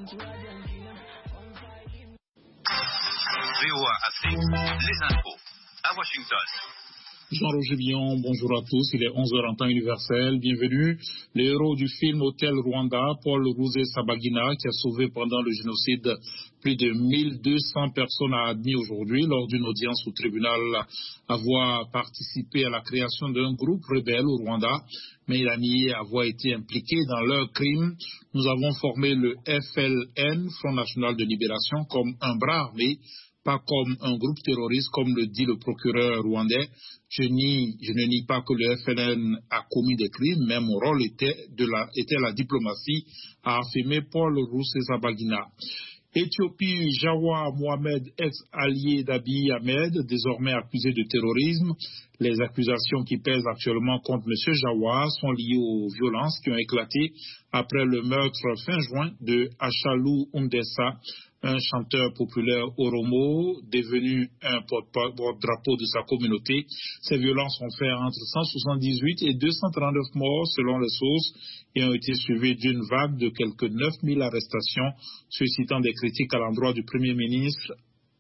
VOA Afrique, les infos à Washington. Jean-Roger Billon, bonjour à tous, il est 11h en temps universel, bienvenue. Le héros du film Hôtel Rwanda, Paul Rusesabagina, qui a sauvé pendant le génocide plus de 1200 personnes, a admis aujourd'hui, lors d'une audience au tribunal, avoir participé à la création d'un groupe rebelle au Rwanda, mais il a nié avoir été impliqué dans leurs crimes. Nous avons formé le FLN, Front National de Libération, comme un bras armé, pas comme un groupe terroriste, comme le dit le procureur rwandais. Je ne nie pas que le FLN a commis des crimes, mais mon rôle était la diplomatie, a affirmé Paul Rusesabagina. Éthiopie, Jawa Mohamed, ex-allié d'Abiy Ahmed, désormais accusé de terrorisme. Les accusations qui pèsent actuellement contre M. Jawa sont liées aux violences qui ont éclaté après le meurtre fin juin de Achalou Undessa, un chanteur populaire oromo, devenu un porte-drapeau de sa communauté. Ces violences ont fait entre 178 et 239 morts selon les sources et ont été suivies d'une vague de quelques 9000 arrestations, suscitant des critiques à l'endroit du Premier ministre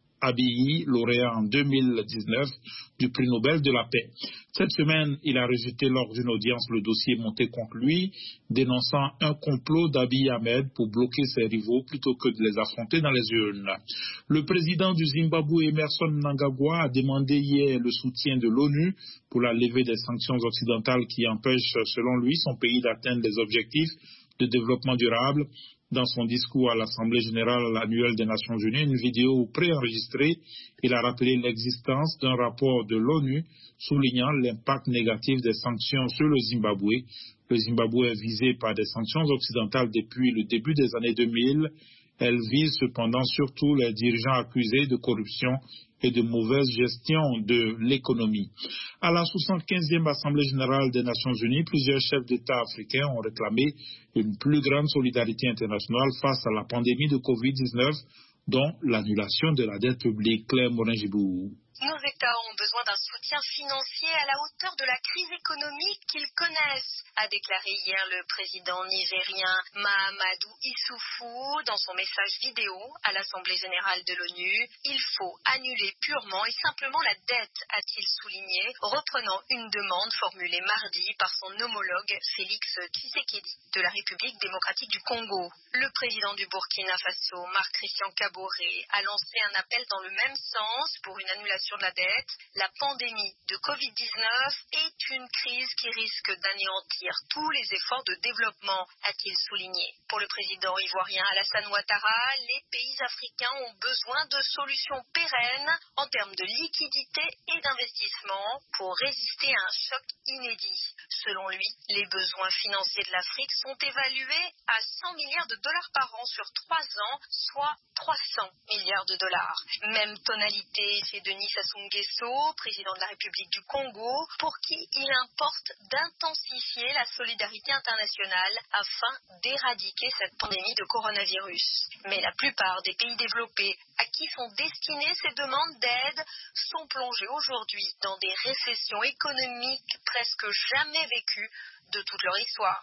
Abiy, lauréat en 2019 du prix Nobel de la paix. Cette semaine, il a rejeté lors d'une audience le dossier monté contre lui, dénonçant un complot d'Abiy Ahmed pour bloquer ses rivaux plutôt que de les affronter dans les urnes. Le président du Zimbabwe, Emmerson Mnangagwa, a demandé hier le soutien de l'ONU pour la levée des sanctions occidentales qui empêchent, selon lui, son pays d'atteindre les objectifs de développement durable. Dans son discours à l'Assemblée générale annuelle des Nations Unies, une vidéo préenregistrée, il a rappelé l'existence d'un rapport de l'ONU soulignant l'impact négatif des sanctions sur le Zimbabwe. Le Zimbabwe est visé par des sanctions occidentales depuis le début des années 2000. Elles visent cependant surtout les dirigeants accusés de corruption et de mauvaise gestion de l'économie. À la 75e Assemblée générale des Nations Unies, plusieurs chefs d'État africains ont réclamé une plus grande solidarité internationale face à la pandémie de Covid-19, dont l'annulation de la dette publique. Claire Morin-Gibou. Nos États ont besoin d'un soutien financier à la hauteur de la crise économique qu'ils connaissent, a déclaré hier le président nigérien Mahamadou Issoufou dans son message vidéo à l'Assemblée générale de l'ONU. Il faut annuler purement et simplement la dette, a-t-il souligné, reprenant une demande formulée mardi par son homologue Félix Tshisekedi de la République démocratique du Congo. Le président du Burkina Faso, Marc-Christian Kaboré, a lancé un appel dans le même sens pour une annulation de la dette. La pandémie de Covid-19 est une crise qui risque d'anéantir tous les efforts de développement, a-t-il souligné. Pour le président ivoirien Alassane Ouattara, les pays africains ont besoin de solutions pérennes en termes de liquidité et d'investissement pour résister à un choc inédit. Selon lui, les besoins financiers de l'Afrique sont évalués à 100 milliards de dollars par an sur 3 ans, soit 300 milliards de dollars. Même tonalité chez Denis Sassou Nguesso, président de la République du Congo, pour qui il importe d'intensifier la solidarité internationale afin d'éradiquer cette pandémie de coronavirus. Mais la plupart des pays développés à qui sont destinées ces demandes d'aide sont plongés aujourd'hui dans des récessions économiques presque jamais vécues de toute leur histoire.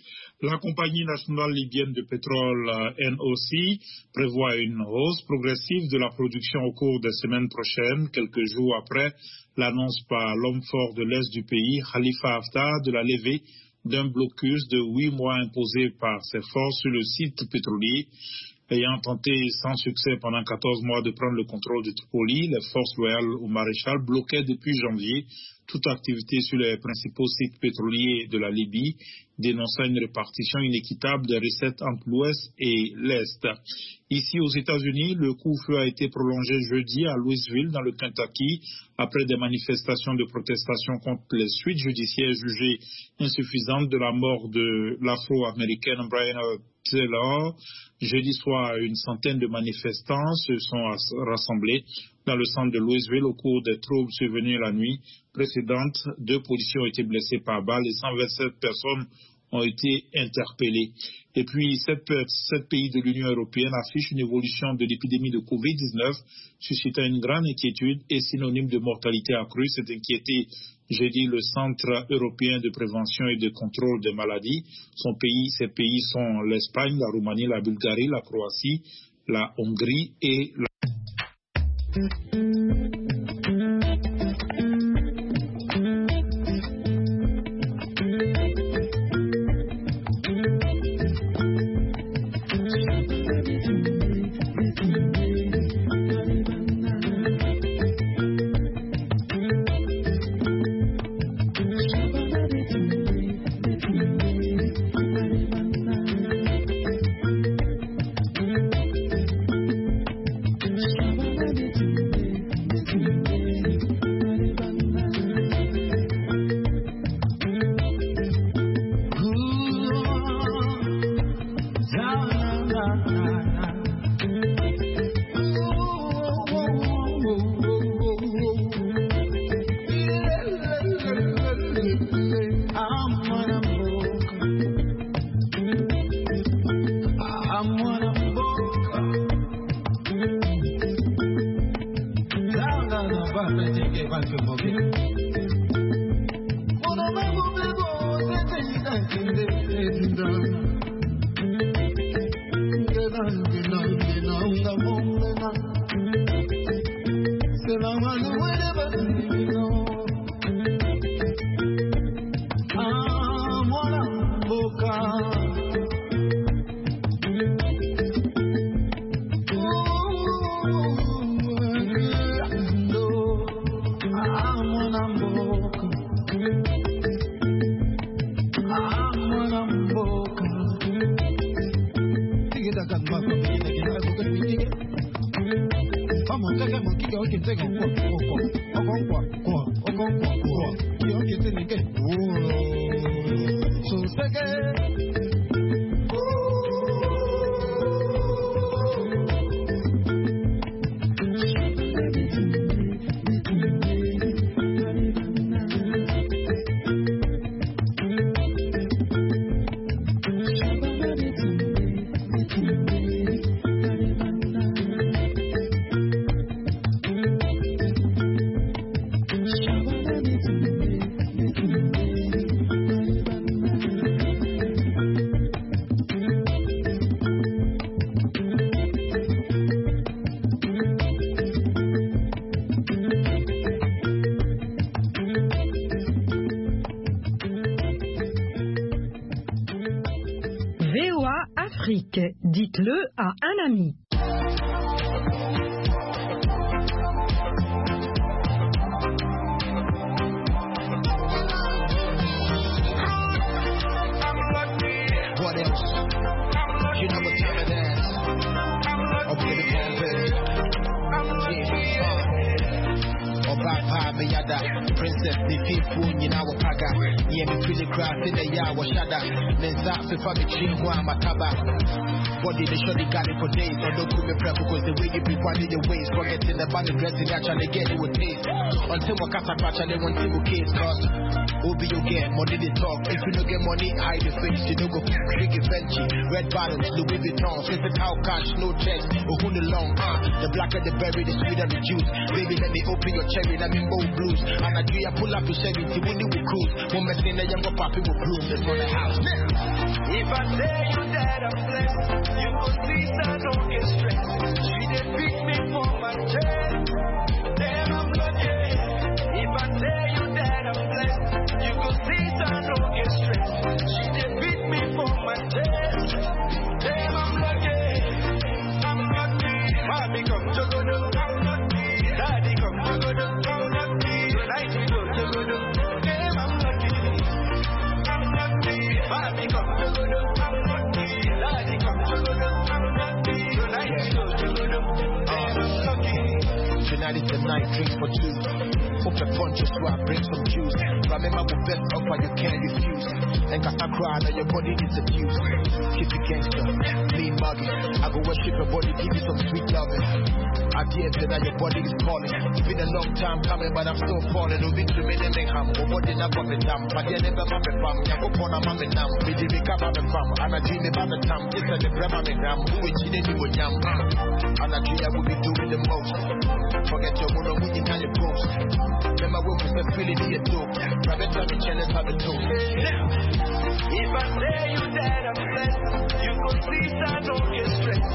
La compagnie nationale libyenne de pétrole NOC prévoit une hausse progressive de la production au cours des semaines prochaines, quelques jours après l'annonce par l'homme fort de l'Est du pays, Khalifa Haftar, de la levée d'un blocus de 8 mois imposé par ses forces sur le site pétrolier. Ayant tenté sans succès pendant 14 mois de prendre le contrôle de Tripoli, les forces loyales au maréchal bloquaient depuis janvier toute activité sur les principaux sites pétroliers de la Libye, dénonçant une répartition inéquitable des recettes entre l'Ouest et l'Est. Ici aux États-Unis, le couvre-feu a été prolongé jeudi à Louisville, dans le Kentucky, après des manifestations de protestation contre les suites judiciaires jugées insuffisantes de la mort de l'Afro-américaine Breonna Taylor. Jeudi soir, une centaine de manifestants se sont rassemblés dans le centre de Louisville au cours des troubles survenus la nuit précédente. 2 policiers ont été blessés par balle et 127 personnes ont été interpellés. Et puis, 7 pays de l'Union européenne affichent une évolution de l'épidémie de Covid-19, suscitant une grande inquiétude et synonyme de mortalité accrue. C'est inquiété, j'ai dit, le Centre européen de prévention et de contrôle des maladies. Ces pays sont l'Espagne, la Roumanie, la Bulgarie, la Croatie, la Hongrie et la... Dites-le à un ami. What else? You know what time it is. Okay, the Princess, the people in our paga. Yeah, me feel the grass in the yard was shada. Then that before the tree, one mataba. Body the shorty got it for days. Or don't put me prep because the way you be one in your ways. Forgetting the band dressing, actually get it with taste. Until we catch a catch and then one single case. Cause Obi you get money they talk. If you don't get money, hide your face. You don't go big Benji. Red bottoms, Louis Vuitton. Since it's how cash, no checks. Or who the long, the blacker the berry, the sweeter the juice. Baby, let me open your cherry, let me bold blues. And I do ya pull up to 70 when you will cruise. One mess in the younger poppy will bloom. That's for the house. If I tell you that I'm blessed, you will see I don't get stressed. She did pick me for my chest. Damn, I'm lucky. If I tell you that I'm blessed, you will see I don't get stressed. She did pick me for my chest. Damn, I'm lucky. I'm lucky. Mommy come to go do. I'm lucky. Daddy come to go do. I'm lucky. Tonight we go to go do. Damn, I'm lucky. I'm lucky. Mommy come to go do. I'm lucky. Daddy come to go do. I'm lucky. Tonight we go to go do. Damn, I'm lucky. Tonight is the night, drinks for two. Hope the punch just so I bring some juice. Remember the best offer you can't refuse. And got a cry that your body needs abuse. Keep it gangster, lean muggy. I go worship your body, give you some sweet loving. I dare say that your body is calling. It's been a long time coming, but I'm still falling. Moving to me, they ham. Nobody not from the dam. But you never mammy fam. You go for a mammy nam. Me did make up mammy fam. And I dream about the time. This is the mammy gram. Who is cheating you with jam? And I dream I will be doing the most. Forget your mono when you can't post. Remember when we said feeling the dope. Private time in channels have a toast. If I tell you that I'm blessed, you could see I don't get stressed.